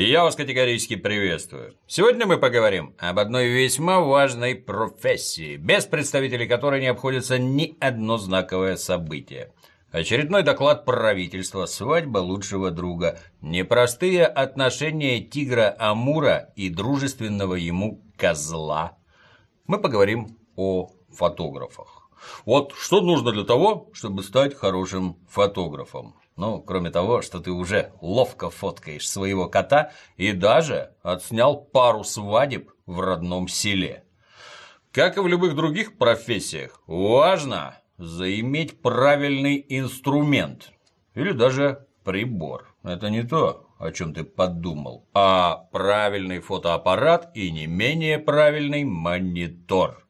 Я вас категорически приветствую. Сегодня мы поговорим об одной весьма важной профессии, без представителей которой не обходится ни одно знаковое событие. Очередной доклад правительства, свадьба лучшего друга, непростые отношения тигра Амура и дружественного ему козла. Мы поговорим о фотографах. Вот что нужно для того, чтобы стать хорошим фотографом? Ну, кроме того, что ты уже ловко фоткаешь своего кота и даже отснял пару свадеб в родном селе. Как и в любых других профессиях, важно заиметь правильный инструмент или даже прибор. Это не то, о чем ты подумал, а правильный фотоаппарат и не менее правильный монитор.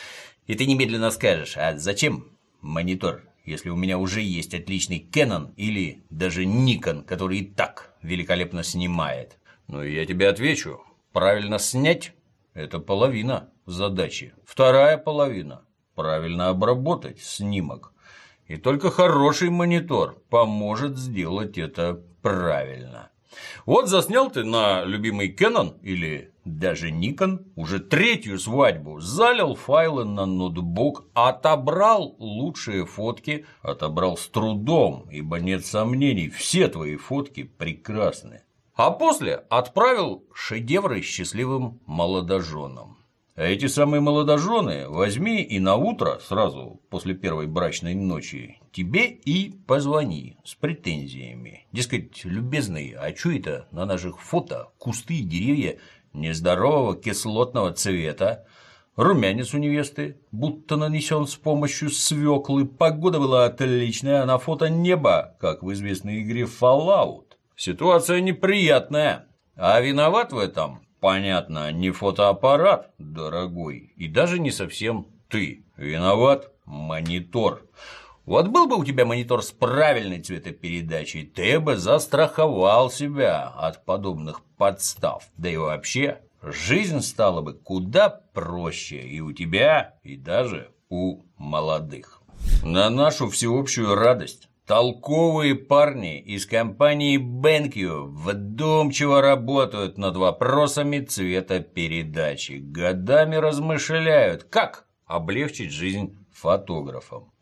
И ты немедленно скажешь, а зачем монитор, если у меня уже есть отличный Canon или даже Nikon, который и так великолепно снимает? Ну и я тебе отвечу, правильно снять – это половина задачи. Вторая половина – правильно обработать снимок. И только хороший монитор поможет сделать это правильно. Вот заснял ты на любимый Canon или даже Nikon уже третью свадьбу, залил файлы на ноутбук, отобрал лучшие фотки, отобрал с трудом, ибо нет сомнений, все твои фотки прекрасны. А после отправил шедевры счастливым молодоженам. А эти самые молодожены возьми и на утро, сразу после первой брачной ночи, тебе и позвони с претензиями. Дескать, любезный, а чё это на наших фото кусты и деревья нездорового кислотного цвета, румянец у невесты будто нанесен с помощью свеклы, погода была отличная, а на фото небо, как в известной игре Fallout. Ситуация неприятная, а виноват в этом, понятно, не фотоаппарат, дорогой, и даже не совсем ты. Виноват монитор. Вот был бы у тебя монитор с правильной цветопередачей, ты бы застраховал себя от подобных подстав. Да и вообще, жизнь стала бы куда проще и у тебя, и даже у молодых. На нашу всеобщую радость толковые парни из компании BenQ вдумчиво работают над вопросами цветопередачи, годами размышляют, как облегчить жизнь фотографам.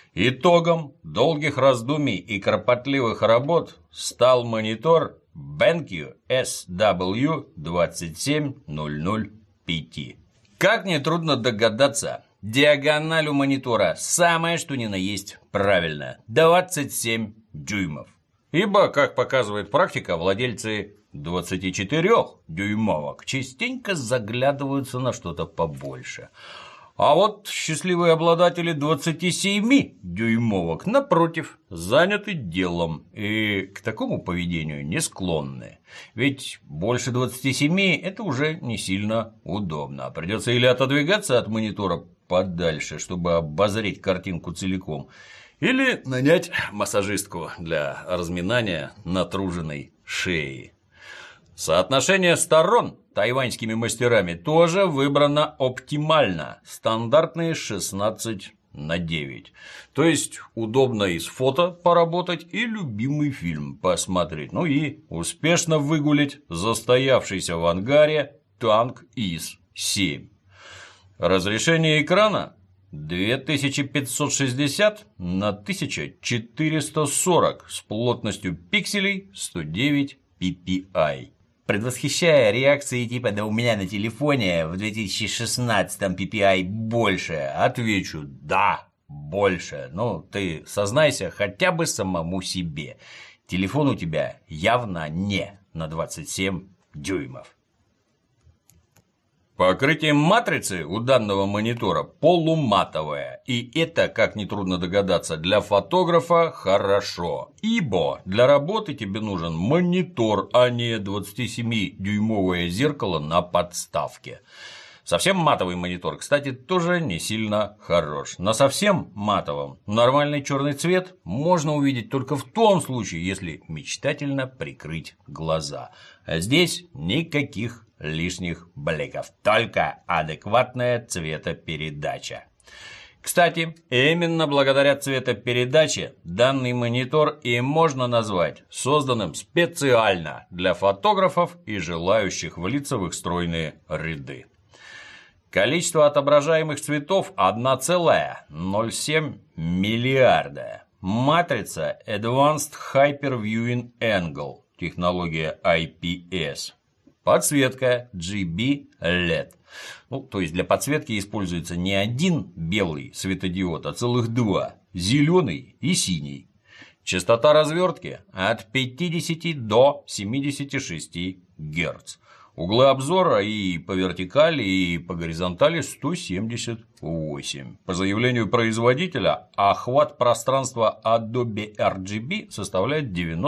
Итогом долгих раздумий и кропотливых работ стал монитор BenQ SW27005. Как нетрудно догадаться, диагональ у монитора самое что ни на есть правильно – 27 дюймов. Ибо, как показывает практика, владельцы 24-дюймовок частенько заглядываются на что-то побольше. А вот счастливые обладатели 27-дюймовок, напротив, заняты делом и к такому поведению не склонны. Ведь больше 27 – это уже не сильно удобно. Придется или отодвигаться от монитора подальше, чтобы обозреть картинку целиком, или нанять массажистку для разминания натруженной шеи. Соотношение сторон тайваньскими мастерами тоже выбрано оптимально. Стандартные 16:9. То есть удобно и с фото поработать, и любимый фильм посмотреть. Ну и успешно выгулять застоявшийся в ангаре танк ИС-7. Разрешение экрана 2560 на 1440 с плотностью пикселей 109 ppi. Предвосхищая реакции типа «да у меня на телефоне в 2016-м PPI больше», отвечу «да, больше». Ну, ты сознайся хотя бы самому себе. Телефон у тебя явно не на 27 дюймов. Покрытие матрицы у данного монитора полуматовое, и это, как нетрудно догадаться, для фотографа хорошо, ибо для работы тебе нужен монитор, а не 27-дюймовое зеркало на подставке. Совсем матовый монитор, кстати, тоже не сильно хорош. На совсем матовом нормальный черный цвет можно увидеть только в том случае, если мечтательно прикрыть глаза. А здесь никаких лишних бликов, только адекватная цветопередача. Кстати, именно благодаря цветопередаче данный монитор и можно назвать созданным специально для фотографов и желающих влиться в их стройные ряды. Количество отображаемых цветов 1,07 миллиарда. Матрица Advanced Hyperviewing Angle, технология IPS. Подсветка GB LED. То есть для подсветки используется не один белый светодиод, а целых два – зеленый и синий. Частота развертки от 50 до 76 Гц. Углы обзора и по вертикали, и по горизонтали 178. По заявлению производителя, охват пространства Adobe RGB составляет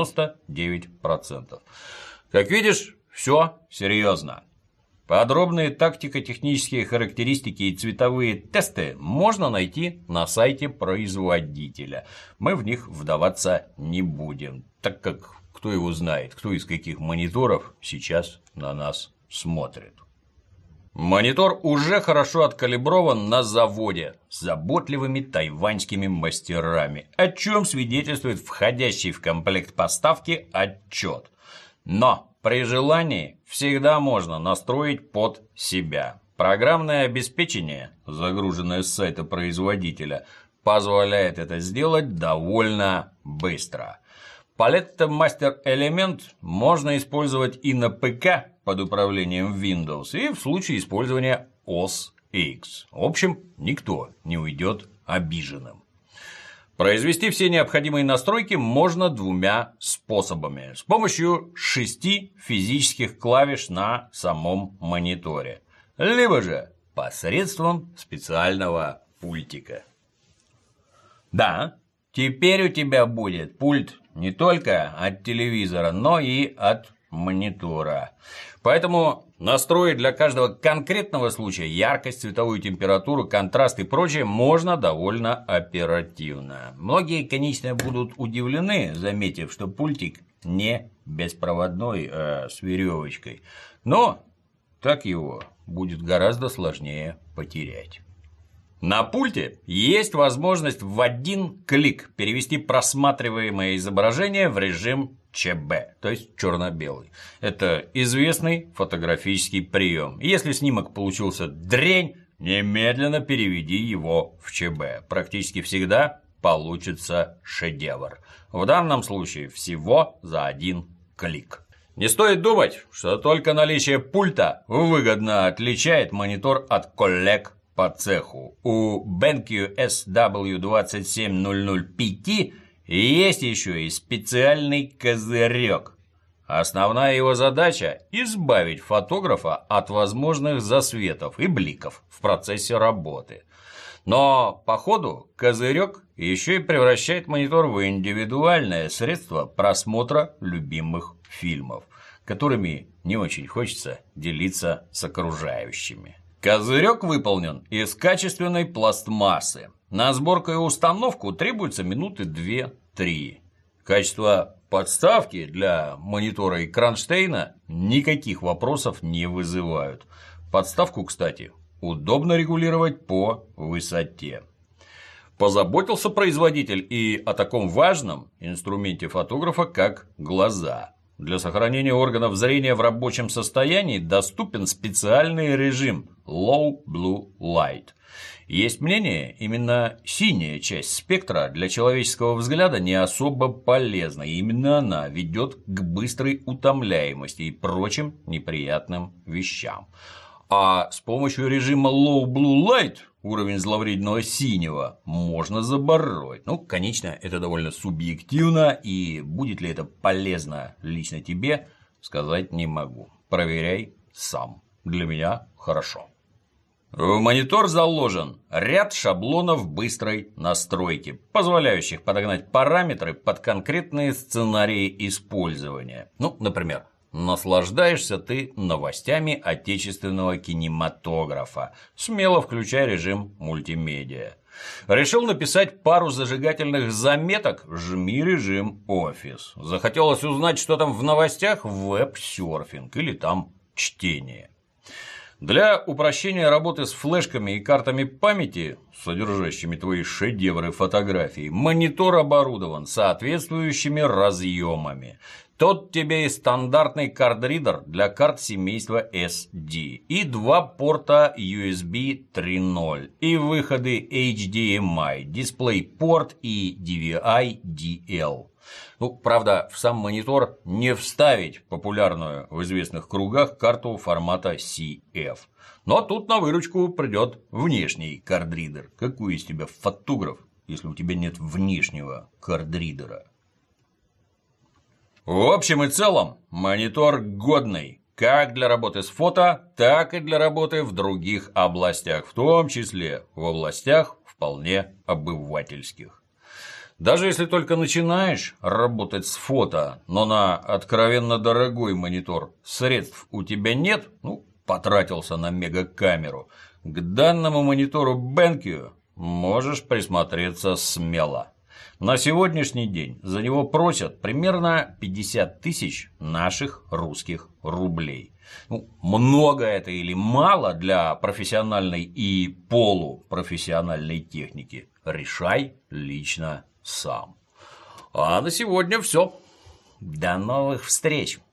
99%. Как видишь, все серьезно. Подробные тактико-технические характеристики и цветовые тесты можно найти на сайте производителя. Мы в них вдаваться не будем, так как кто его знает, кто из каких мониторов сейчас на нас смотрит. Монитор уже хорошо откалиброван на заводе с заботливыми тайваньскими мастерами, о чем свидетельствует входящий в комплект поставки отчет. Но при желании всегда можно настроить под себя. Программное обеспечение, загруженное с сайта производителя, позволяет это сделать довольно быстро. Palette Master Element можно использовать и на ПК под управлением Windows, и в случае использования OS X. В общем, никто не уйдет обиженным. Произвести все необходимые настройки можно двумя способами. С помощью 6 физических клавиш на самом мониторе. Либо же посредством специального пультика. Да, теперь у тебя будет пульт не только от телевизора, но и от монитора. Поэтому настроить для каждого конкретного случая яркость, цветовую температуру, контраст и прочее можно довольно оперативно. Многие, конечно, будут удивлены, заметив, что пультик не беспроводной, а с веревочкой. Но так его будет гораздо сложнее потерять. На пульте есть возможность в один клик перевести просматриваемое изображение в режим ЧБ, то есть черно-белый. Это известный фотографический прием. Если снимок получился дрянь, немедленно переведи его в ЧБ. Практически всегда получится шедевр. В данном случае всего за один клик. Не стоит думать, что только наличие пульта выгодно отличает монитор от коллег по цеху. У BenQ SW2700PT есть еще и специальный козырек. Основная его задача – избавить фотографа от возможных засветов и бликов в процессе работы. Но по ходу козырек еще и превращает монитор в индивидуальное средство просмотра любимых фильмов, которыми не очень хочется делиться с окружающими. Козырек выполнен из качественной пластмассы. На сборку и установку требуется минуты 2-3. Качество подставки для монитора и кронштейна никаких вопросов не вызывают. Подставку, кстати, удобно регулировать по высоте. Позаботился производитель и о таком важном инструменте фотографа, как глаза. Для сохранения органов зрения в рабочем состоянии доступен специальный режим Low Blue Light. Есть мнение, именно синяя часть спектра для человеческого взгляда не особо полезна, и именно она ведет к быстрой утомляемости и прочим неприятным вещам. А с помощью режима Low Blue Light уровень зловредного синего можно забороть. Конечно, это довольно субъективно, и будет ли это полезно лично тебе, сказать не могу. Проверяй сам. Для меня хорошо. В монитор заложен ряд шаблонов быстрой настройки, позволяющих подогнать параметры под конкретные сценарии использования. Например, наслаждаешься ты новостями отечественного кинематографа. Смело включай режим мультимедиа. Решил написать пару зажигательных заметок? Жми режим офис. Захотелось узнать, что там в новостях? Веб-серфинг или там чтение. Для упрощения работы с флешками и картами памяти, содержащими твои шедевры фотографий, монитор оборудован соответствующими разъемами. Тот тебе и стандартный кардридер для карт семейства SD, и 2 порта USB 3.0, и выходы HDMI, DisplayPort и DVI-DL. Правда, в сам монитор не вставить популярную в известных кругах карту формата CF. Но тут на выручку придет внешний кардридер. Какой из тебя фотограф, если у тебя нет внешнего кардридера? В общем и целом, монитор годный как для работы с фото, так и для работы в других областях, в том числе в областях вполне обывательских. Даже если только начинаешь работать с фото, но на откровенно дорогой монитор средств у тебя нет, потратился на мегакамеру, к данному монитору BenQ можешь присмотреться смело. На сегодняшний день за него просят примерно 50 тысяч наших русских рублей. Много это или мало для профессиональной и полупрофессиональной техники, решай лично сам. А на сегодня все. До новых встреч!